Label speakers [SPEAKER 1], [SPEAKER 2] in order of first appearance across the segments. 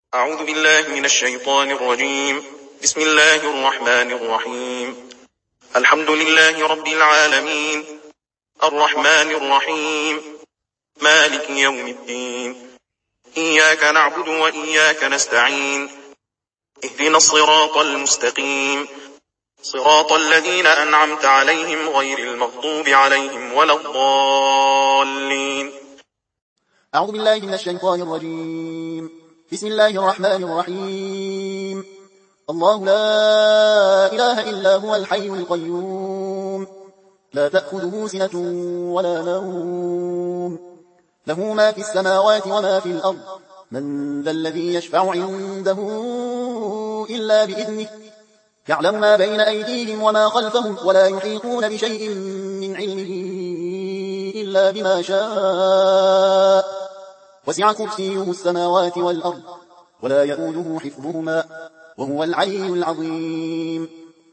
[SPEAKER 1] أعوذ بالله من الشيطان الرجيم. بسم الله الرحمن الرحيم. الحمد لله رب العالمين، الرحمن الرحيم، مالك يوم الدين، إياك نعبد وإياك نستعين، اهدنا الصراط المستقيم، صراط الذين أنعمت عليهم غير المغضوب عليهم ولا الضالين.
[SPEAKER 2] أعوذ بالله من الشيطان الرجيم. بسم الله الرحمن الرحيم. الله لا إله إلا هو الحي القيوم، لا تأخذه سنة ولا نوم، له ما في السماوات وما في الأرض، من ذا الذي يشفع عنده إلا بإذنه، يعلم ما بين أيديهم وما خلفهم، ولا يحيطون بشيء من علمه إلا بما شاء، وسع كرسيه السماوات والأرض، ولا يؤوده حفظهما، وهو العلي العظيم.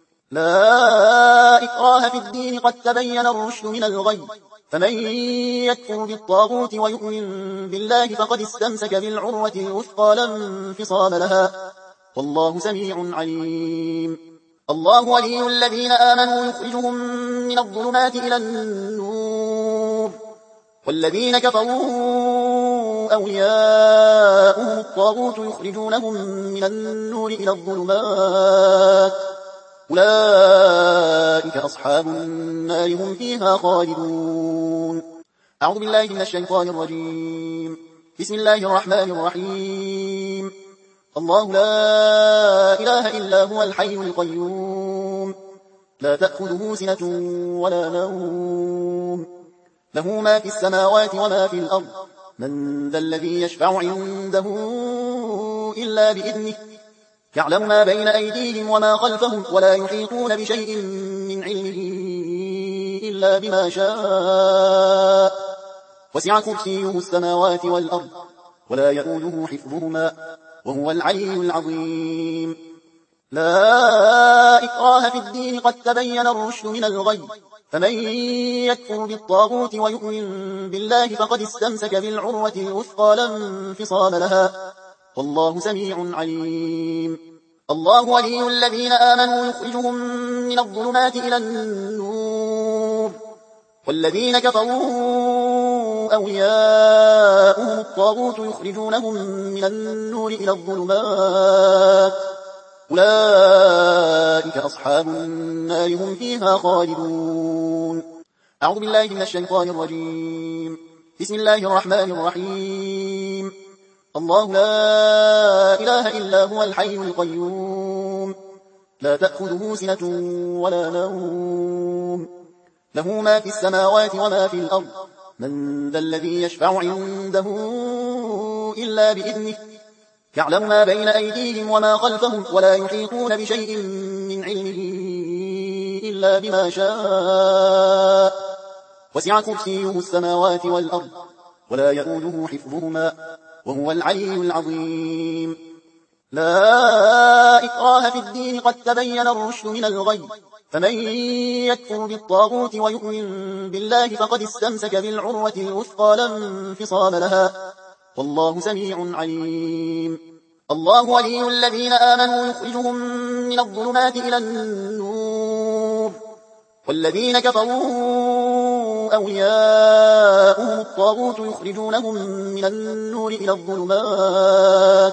[SPEAKER 2] لا إكراه في الدين، قد تبين الرشد من الغي، فمن يكفر بالطاغوت ويؤمن بالله فقد استمسك بالعروة الوثقى لا انفصام لها، والله سميع عليم. الله ولي الذين آمنوا يخرجهم من الظلمات إلى النور، والذين كفروا أولياؤهم الطاغوت يخرجونهم من النور إلى الظلمات، أولئك أصحاب النار هم فيها خالدون. أعوذ بالله من الشيطان الرجيم. بسم الله الرحمن الرحيم. الله لا إله إلا هو الحي القيوم، لا تأخذه سنة ولا نوم، له ما في السماوات وما في الأرض، من ذا الذي يشفع عنده إلا بإذنه، يعلم ما بين أيديهم وما خلفهم، ولا يحيطون بشيء من علمه إلا بما شاء، وسع كرسيه السماوات والأرض، ولا يؤوده حفظهما، وهو العلي العظيم. لا إكراه في الدين، قد تبين الرشد من الغي، فمن يكفر بالطاغوت ويؤمن بالله فقد استمسك بالعروة الوثقى لا انفصام لها، والله سميع عليم. الله ولي الذين آمنوا يخرجهم من الظلمات إلى النور، والذين كفروا أولياؤهم الطاغوت يخرجونهم من النور إلى الظلمات، أولئك أصحاب النار هم فيها خالدون. أعوذ بالله من الشيطان الرجيم. بسم الله الرحمن الرحيم. الله لا إله إلا هو الحي القيوم، لا تأخذه سنة ولا نوم، له ما في السماوات وما في الأرض، من ذا الذي يشفع عنده إلا بإذنه، يعلم ما بين أيديهم وما خلفهم، ولا يحيطون بشيء من علمه إلا بما شاء، وسع كرسيه السماوات والأرض، ولا يؤوده حفظهما، وهو العلي العظيم. لا إكراه في الدين، قد تبين الرشد من الغي، فمن يكفر بالطاغوت ويؤمن بالله فقد استمسك بالعروة الوثقى لا انفصام لها، والله سميع عليم. الله ولي الذين آمنوا يخرجهم من الظلمات إلى النور، والذين كفروا أولياؤهم الطاغوت يخرجونهم من النور إلى الظلمات،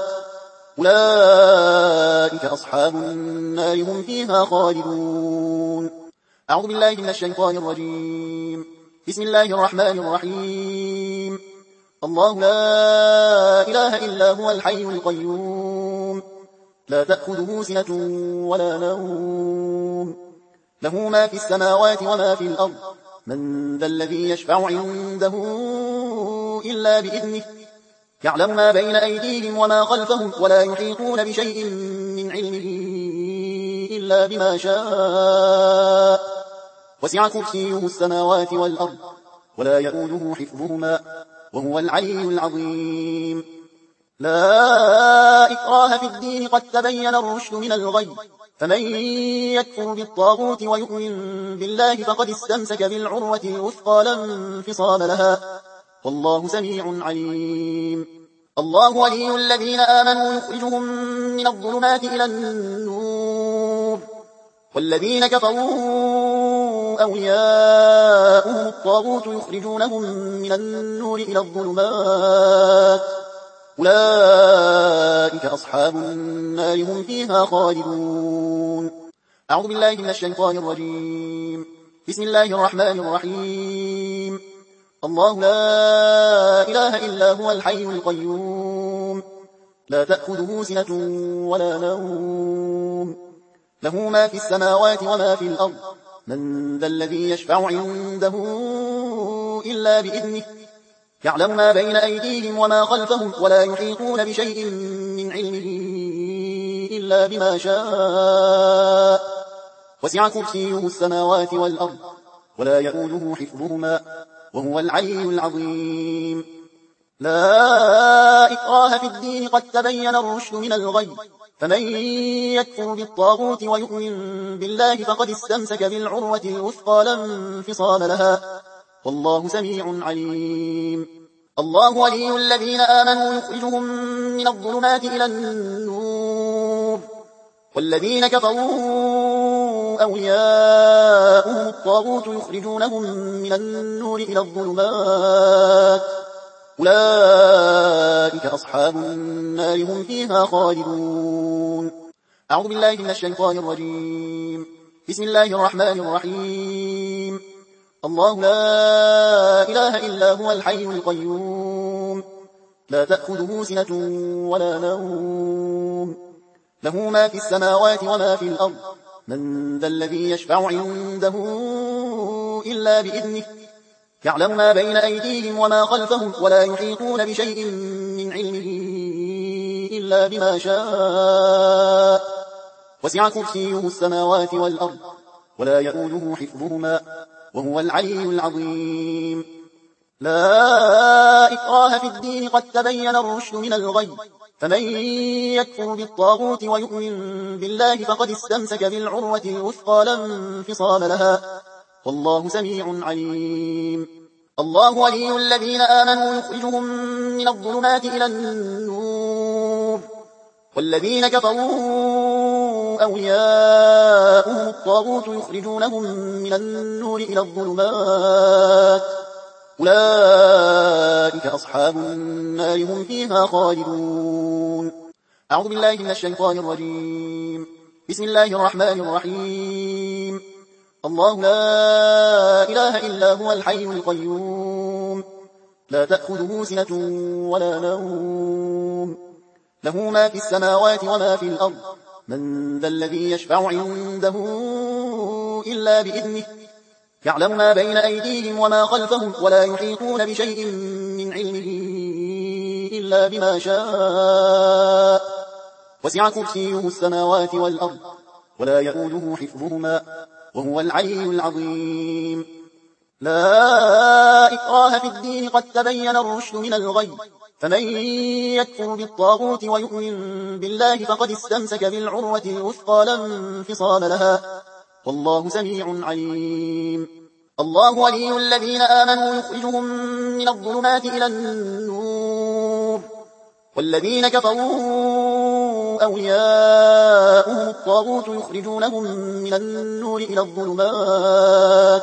[SPEAKER 2] أولئك أصحاب النار هم فيها خالدون. أعوذ بالله من الشيطان الرجيم. بسم الله الرحمن الرحيم. الله لا إله إلا هو الحي القيوم، لا تأخذه سنة ولا نوم، له ما في السماوات وما في الأرض، من ذا الذي يشفع عنده إلا بإذنه، يعلم ما بين أيديهم وما خلفهم، ولا يحيطون بشيء من علمه إلا بما شاء، وسع كرسيه السماوات والأرض، ولا يؤوده حفظهما، وهو العلي العظيم. لا إكراه في الدين، قد تبين الرشد من الغي، فمن يكفر بالطاغوت ويؤمن بالله فقد استمسك بالعروة الوثقى لا انفصام لها، والله سميع عليم. الله ولي الذين آمنوا يخرجهم من الظلمات إلى النور والذين كفروا أولياؤهم الطاغوت يخرجونهم من النور إلى الظلمات أولئك أصحاب النار هم فيها خالدون. أعوذ بالله من الشيطان الرجيم. بسم الله الرحمن الرحيم. الله لا إله إلا هو الحي القيوم لا تأخذه سنة ولا نوم له ما في السماوات وما في الأرض من ذا الذي يشفع عنده إلا بإذنه يعلم ما بين أيديهم وما خلفهم ولا يحيطون بشيء من علمه إلا بما شاء وسع كرسيه السماوات والأرض ولا يؤوده حفظهما وهو العلي العظيم. لا إكراه في الدين قد تبين الرشد من الغي فمن يكفر بالطاغوت ويؤمن بالله فقد استمسك بالعروة الوثقى لا انفصام لها والله سميع عليم. الله ولي الذين آمنوا يخرجهم من الظلمات إلى النور والذين كفروا أولياؤهم الطاغوت يخرجونهم من النور إلى الظلمات أولئك أصحاب النار هم فيها خالدون. أعوذ بالله من الشيطان الرجيم. بسم الله الرحمن الرحيم. الله لا إله إلا هو الحي القيوم لا تأخذه سنة ولا نوم له ما في السماوات وما في الأرض من ذا الذي يشفع عنده إلا بإذنه يعلم ما بين أيديهم وما خلفهم ولا يحيطون بشيء من علمه إلا بما شاء وسع كرسيه السماوات والأرض ولا يؤوده حفظهما وهو العلي العظيم. لا إكراه في الدين قد تبين الرشد من الغي فمن يكفر بالطاغوت ويؤمن بالله فقد استمسك بالعروة الوثقى لا انفصام لها والله سميع عليم. الله ولي الذين آمنوا يخرجهم من الظلمات إلى النور والذين كفروا أولياؤهم الطاغوت يخرجونهم من النور إلى الظلمات أولئك أصحاب النار هم فيها خالدون. أعوذ بالله من الشيطان الرجيم. بسم الله الرحمن الرحيم. الله لا إله إلا هو الحي القيوم لا تأخذه سنة ولا نوم له ما في السماوات وما في الأرض من ذا الذي يشفع عنده إلا بإذنه يعلم ما بين أيديهم وما خلفهم ولا يحيطون بشيء من علمه إلا بما شاء وسع كرسيه السماوات والأرض ولا يؤوده حفظهما وهو العلي العظيم. لا إكراه في الدين قد تبين الرشد من الغي فمن يكفر بالطاغوت ويؤمن بالله فقد استمسك بالعروة الوثقى لا انفصام لها والله سميع عليم. الله ولي الذين آمنوا يخرجهم من الظلمات إلى النور والذين كفروا أولياؤهم الطاغوت يخرجونهم من النور إلى الظلمات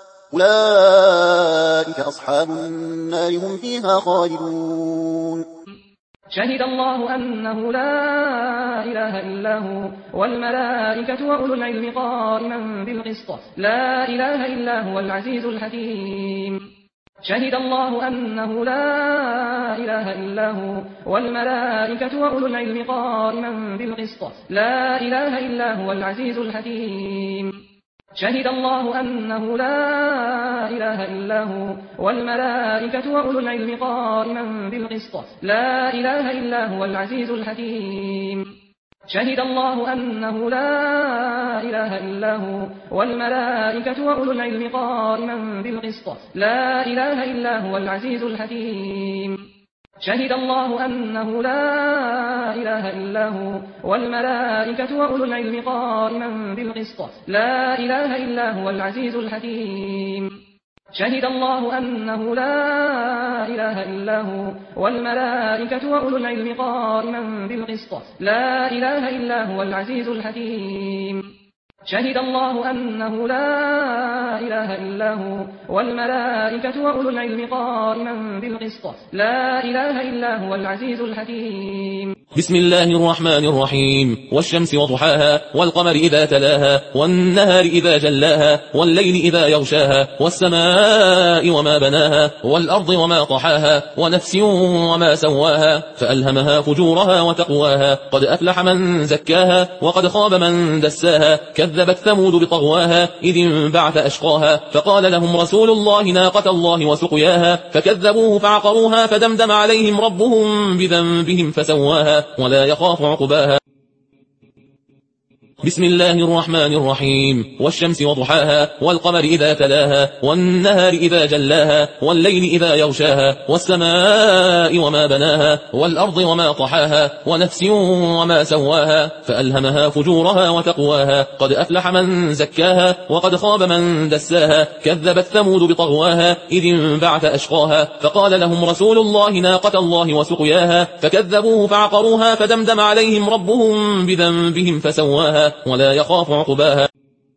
[SPEAKER 2] أولئك أصحاب النار هم فيها خالدون.
[SPEAKER 3] شهد الله أنه لا إله إلا هو والملائكة وأولو العلم قائما بالقسط لا إله إلا هو العزيز الحكيم. شهد الله أنه لا إله إلا هو والملائكة وأولو العلم قائما بالقسط لا إله إلا هو العزيز الحكيم. شهد الله أنه لا إله إلا هو والملائكة وأولو العلم قائما بالقسط لا إله إلا هو العزيز الحكيم. شهد الله أنه لا إله إلا هو والملائكة وأولو العلم قائما بالقسط لا إله إلا هو العزيز الحكيم. شهد الله أنه لا إله إلا هو والملائكة وأولو العلم قائما بالقسط لا إله إلا هو العزيز الحكيم. شهد الله أنه لا إله إلا هو والملائكة وأولو العلم قائما بالقسط لا إله إلا هو العزيز الحكيم شهد الله أنه لا إله إلا هو والملائكة وأولو العلم قائما بالقسط لا إله إلا هو العزيز الحكيم
[SPEAKER 4] بسم الله الرحمن الرحيم والشمس وضحاها والقمر إذا تلاها والنهار إذا جلاها والليل إذا يغشاها والسماء وما بناها والأرض وما طحاها ونفس وما سواها فألهمها فجورها وتقواها قد أفلح من زكاها وقد خاب من دساها كذبت ثمود بطغواها إذ انبعث أشقاها فقال لهم رسول الله ناقة الله وسقياها فكذبوه فعقروها فدمدم عليهم ربهم بذنبهم فسواها ولا يخاف عقباها بسم الله الرحمن الرحيم والشمس وضحاها والقمر إذا تلاها والنهار إذا جلاها والليل إذا يغشاها والسماء وما بناها والأرض وما طحاها ونفس وما سواها فألهمها فجورها وتقواها قد أفلح من زكاها وقد خاب من دساها كذبت ثمود بطغواها إذ انبعث أشقاها فقال لهم رسول الله ناقة الله وسقياها فكذبوه فعقروها فدمدم عليهم ربهم بذنبهم فسواها ولا يخاف عقباها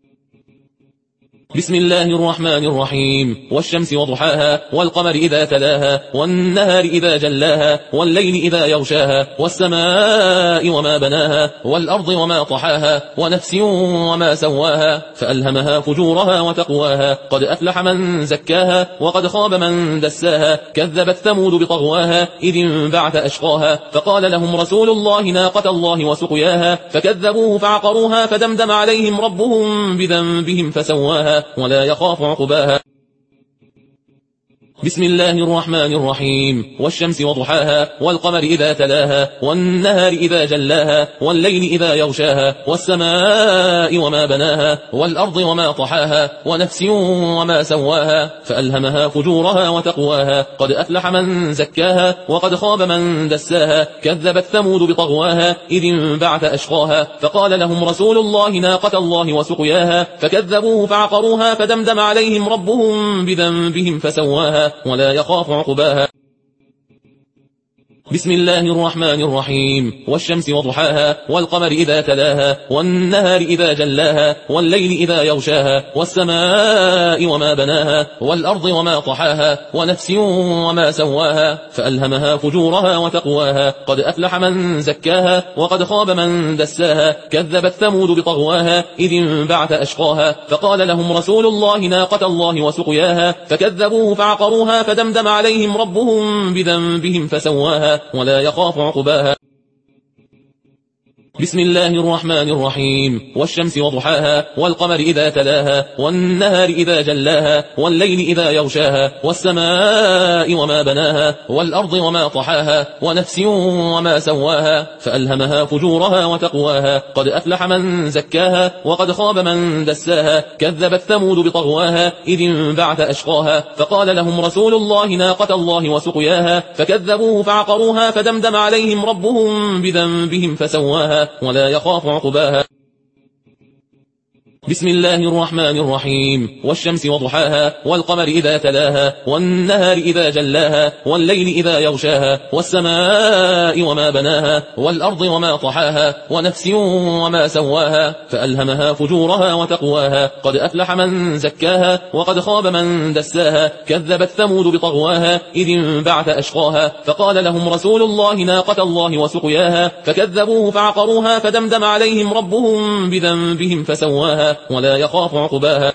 [SPEAKER 4] بسم الله الرحمن الرحيم والشمس وضحاها والقمر إذا تلاها والنهار إذا جلاها والليل إذا يغشاها والسماء وما بناها والأرض وما طحاها ونفس وما سواها فألهمها فجورها وتقواها قد أفلح من زكاها وقد خاب من دساها كذبت ثمود بطغواها إذ انبعث أشقاها فقال لهم رسول الله ناقة الله وسقياها فكذبوه فعقروها فدمدم عليهم ربهم بذنبهم فسواها ولا يخاف عقباها بسم الله الرحمن الرحيم والشمس وضحاها والقمر إذا تلاها والنهار إذا جلاها والليل إذا يغشاها والسماء وما بناها والأرض وما طحاها ونفس وما سواها فألهمها فجورها وتقواها قد أفلح من زكاها وقد خاب من دساها كذبت ثمود بطغواها إذ انبعث أشقاها فقال لهم رسول الله ناقة الله وسقياها فكذبوه فعقروها فدمدم عليهم ربهم بذنبهم فسواها ولا يخاف عقباها بسم الله الرحمن الرحيم والشمس وضحاها والقمر إذا تلاها والنهار إذا جلاها والليل إذا يغشاها والسماء وما بناها والأرض وما طحاها ونفس وما سواها فألهمها فجورها وتقواها قد أفلح من زكاها وقد خاب من دساها كذبت ثمود بطغواها إذ انبعث أشقاها فقال لهم رسول الله ناقة الله وسقياها فكذبوه فعقروها فدمدم عليهم ربهم بذنبهم فسواها ولا يخاف عقباها بسم الله الرحمن الرحيم والشمس وضحاها والقمر إذا تلاها والنهار إذا جلاها والليل إذا يغشاها والسماء وما بناها والأرض وما طحاها ونفس وما سواها فألهمها فجورها وتقواها قد أفلح من زكاها وقد خاب من دساها كذبت ثمود بطغواها إذ انبعث أشقاها فقال لهم رسول الله ناقة الله وسقياها فكذبوه فعقروها فدمدم عليهم ربهم بذنبهم فسواها ولا يخاف عقباها بسم الله الرحمن الرحيم والشمس وضحاها والقمر إذا تلاها والنهار إذا جلاها والليل إذا يغشاها والسماء وما بناها والأرض وما طحاها ونفس وما سواها فألهمها فجورها وتقواها قد أفلح من زكاها وقد خاب من دساها كذبت ثمود بطغواها إذ انبعث أشقاها فقال لهم رسول الله ناقة الله وسقياها فكذبوه فعقروها فدمدم عليهم ربهم بذنبهم فسواها ولا يخاف عقباها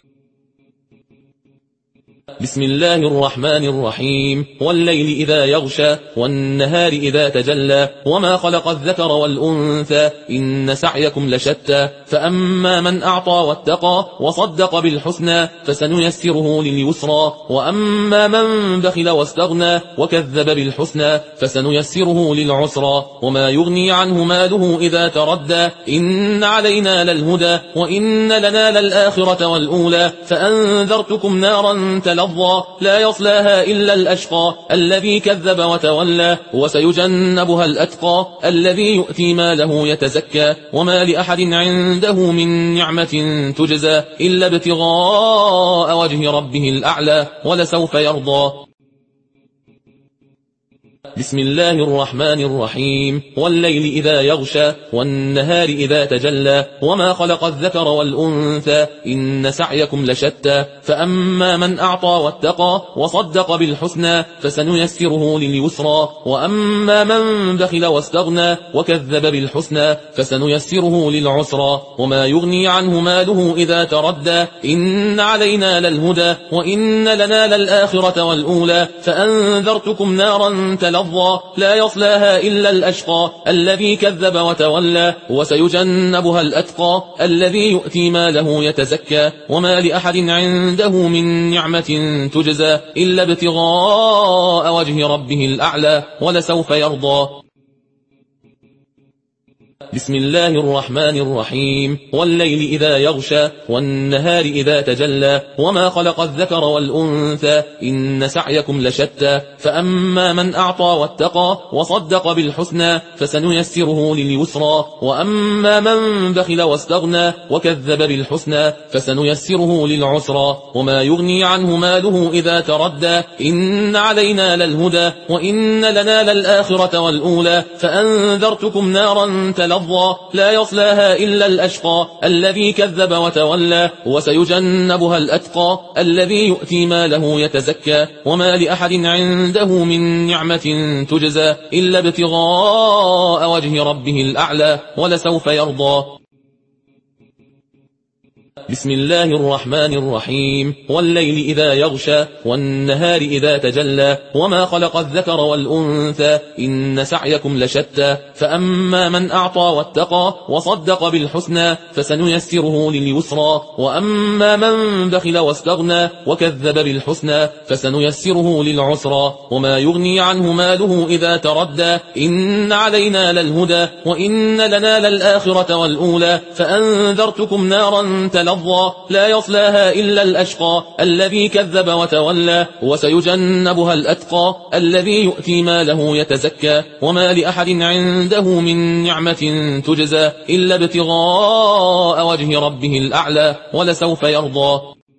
[SPEAKER 4] بسم الله الرحمن الرحيم والليل إذا يغشى والنهار إذا تجلى وما خلق الذكر والأنثى إن سعيكم لشتى فأما من أعطى واتقى وصدق بالحسنى فسنيسره لليسرى وأما من بخل واستغنى وكذب بالحسنى فسنيسره للعسرى وما يغني عنه ماله إذا تردى إن علينا للهدى وإن لنا للآخرة والأولى فأنذرتكم نارا تلظى تلظى لا يصلاها إلا الأشقى الذي كذب وتولى وسيجنبها الأتقى الذي يؤتي ماله يتزكى وما لأحد عنده من نعمة تجزى إلا ابتغاء وجه ربه الأعلى ولسوف يرضى. بسم الله الرحمن الرحيم والليل إذا يغشى والنهار إذا تجلى وما خلق الذكر والأنثى إن سعيكم لشتى فأما من أعطى واتقى وصدق بالحسنى فسنيسره لليسرى وأما من بخل واستغنى وكذب بالحسنى فسنيسره للعسرى وما يغني عنه ماله إذا تردى إن علينا للهدى وإن لنا للآخرة والأولى فأنذرتكم نارا تلظى لا يصلاها إلا الأشقى الذي كذب وتولى وسيجنبها الأتقى الذي يؤتي ماله يتزكى وما لأحد عنده من نعمة تجزى إلا ابتغاء وجه ربه الأعلى ولسوف يرضى. بسم الله الرحمن الرحيم والليل إذا يغشى والنهار إذا تجلى وما خلق الذكر والأنثى إن سعيكم لشتى فأما من أعطى واتقى وصدق بالحسنى فسنيسره لليسرى وأما من بخل واستغنى وكذب بالحسنى فسنيسره للعسرى وما يغني عنه ماله إذا تردى إن علينا للهدى وإن لنا للآخرة والأولى فأنذرتكم نارا تلظى لا يصلاها إلا الأشقى الذي كذب وتولى وسيجنبها الأتقى الذي يؤتي ماله يتزكى وما لأحد عنده من نعمة تجزى إلا ابتغاء وجه ربه الأعلى ولسوف يرضى. بسم الله الرحمن الرحيم والليل إذا يغشى والنهار إذا تجلى وما خلق الذكر والأنثى إن سعيكم لشتى فأما من أعطى واتقى وصدق بالحسنى فسنيسره لليسرى وأما من بخل واستغنى وكذب بالحسنى فسنيسره للعسرى وما يغني عنه ماله إذا تردى إن علينا للهدى وإن لنا للآخرة والأولى فأنذرتكم نارا تلظى لا يصلاها إلا الأشقى الذي كذب وتولى وسيجنبها الأتقى الذي يؤتي ماله يتزكى وما لأحد عنده من نعمة تجزى إلا ابتغاء وجه ربه الأعلى ولسوف يرضى.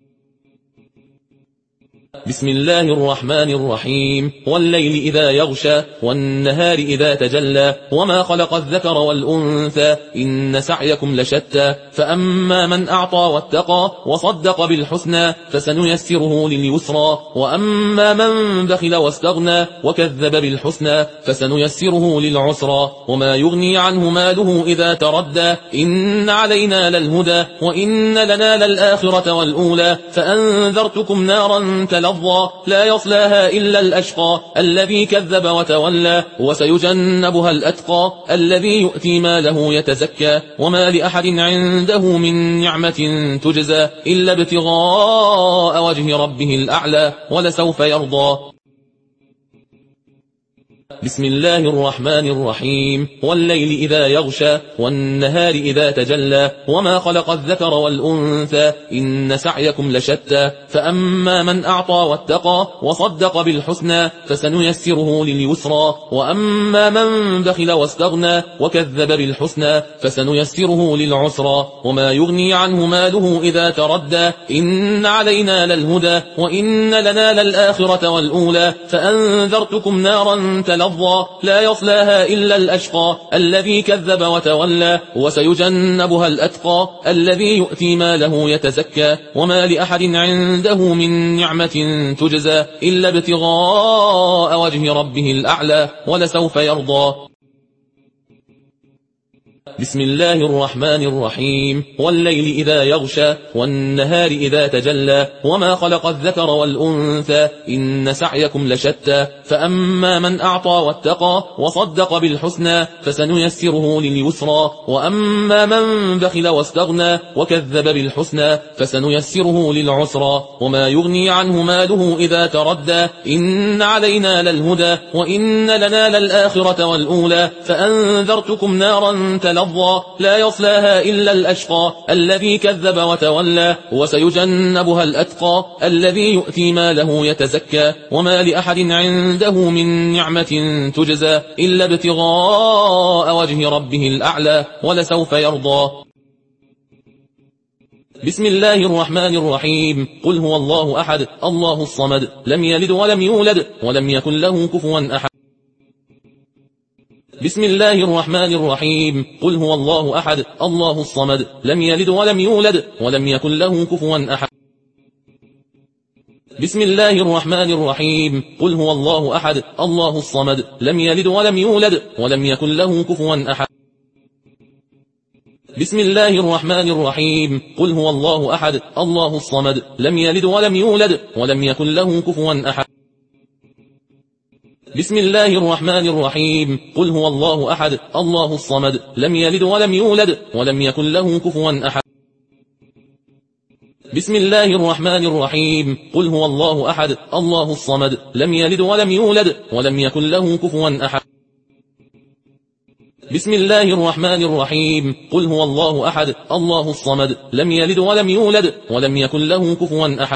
[SPEAKER 4] بسم الله الرحمن الرحيم والليل إذا يغشى والنهار إذا تجلى وما خلق الذكر والأنثى إن سعيكم لشتى فأما من أعطى واتقى وصدق بالحسنى فسنيسره لليسرى وأما من بخل واستغنى وكذب بالحسنى فسنيسره للعسرى وما يغني عنه ماله إذا تردى إن علينا للهدى وإن لنا للآخرة والأولى فأنذرتكم نارا تلظى لا يصلاها إلا الأشقى الذي كذب وتولى وسيجنبها الأتقى الذي يؤتي ماله يتزكى وما لأحد عنده من نعمة تجزى إلا ابتغاء وجه ربه الأعلى ولسوف يرضى. بسم الله الرحمن الرحيم والليل إذا يغشى والنهار إذا تجلى وما خلق الذكر والأنثى إن سعيكم لشتى فأما من أعطى واتقى وصدق بالحسنى فسنيسره لليسرى وأما من بخل واستغنى وكذب بالحسنى فسنيسره للعسرى وما يغني عنه ماله إذا تردى إن علينا للهدى وإن لنا للآخرة والأولى فأنذرتكم نارا تلظى لا يصلاها إلا الأشقى الذي كذب وتولى وسيجنبها الأتقى الذي يؤتي ماله يتزكى وما لأحد عنده من نعمة تجزى إلا ابتغاء وجه ربه الأعلى ولسوف يرضى. بسم الله الرحمن الرحيم والليل إذا يغشى والنهار إذا تجلى وما خلق الذكر والأنثى إن سعيكم لشتى فأما من أعطى واتقى وصدق بالحسنى فسنيسره لليسرى وأما من بخل واستغنى وكذب بالحسنى فسنيسره للعسرى وما يغني عنه ماله إذا تردى إن علينا للهدى وإن لنا للآخرة والأولى فأنذرتكم نارا تلظى لظى لا يصلاها إلا الأشقى الذي كذب وتولى وسيجنبها الأتقى الذي يؤتي ماله يتزكى وما لأحد عنده من نعمة تجزى إلا ابتغاء وجه ربه الأعلى ولسوف يرضى. بسم الله الرحمن الرحيم قل هو الله أحد الله الصمد لم يلد ولم يولد ولم يكن له كفوا أحد. بسم الله الرحمن الرحيم قل هو الله أحد الله الصمد لم يلد ولم يولد ولم يكن له كفوا أحد. بسم الله الرحمن الرحيم قل هو الله أحد الله الصمد لم يلد ولم يولد ولم يكن له كفوا أحد. بسم الله الرحمن الرحيم قل هو الله أحد الله الصمد لم يلد ولم يولد ولم يكن له كفوا أحد. بسم الله الرحمن الرحيم قل هو الله أحد الله الصمد لم يلد ولم يولد ولم يكن له كفوا أحد. بسم الله الرحمن الرحيم قل هو الله أحد الله الصمد لم يلد ولم يولد ولم يكن له كفوا أحد. بسم الله الرحمن الرحيم قل هو الله أحد الله الصمد لم يلد ولم يولد ولم يكن له كفوا أحد.